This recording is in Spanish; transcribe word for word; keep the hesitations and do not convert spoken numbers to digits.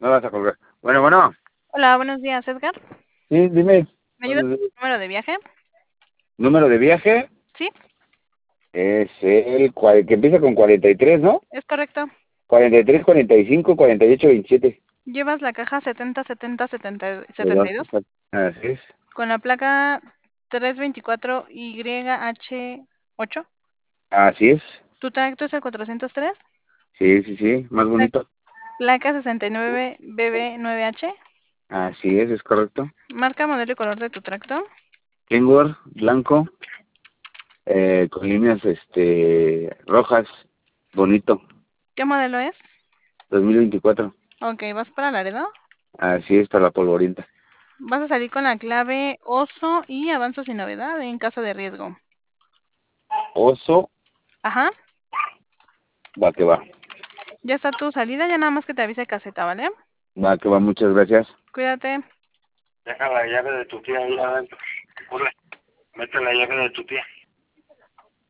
No vas a colgar. Bueno, bueno. Hola, buenos días, Edgar. Sí, dime. ¿Me ayudas con el número de viaje? Número de viaje Sí, es el cual- que empieza con cuarenta y tres, ¿no? es correcto. cuarenta y tres, cuarenta y cinco, cuarenta y ocho, veintisiete. Llevas la caja setenta setenta setenta setenta ¿Verdad? y dos Así es. con la placa trescientos veinticuatro Y H ocho. Así es. ¿Tu tracto es el cuatrocientos tres? Sí, sí, sí. Más La bonito. placa sesenta y nueve B B nueve H. Así es, es correcto. Marca, modelo y color de tu tracto. Kenworth, blanco, eh, con líneas este rojas, bonito. ¿Qué modelo es? dos mil veinticuatro. Ok, vas para Laredo. Así es, para la polvorienta. Vas a salir con la clave oso y avanzo sin novedad en caso de riesgo. Oso, Ajá, va que va. ya está tu salida, ya nada más que te avise caseta, ¿vale? Va que va, muchas gracias. Cuídate. Deja la llave de tu tía ahí adentro. Corre, mete la llave de tu tía.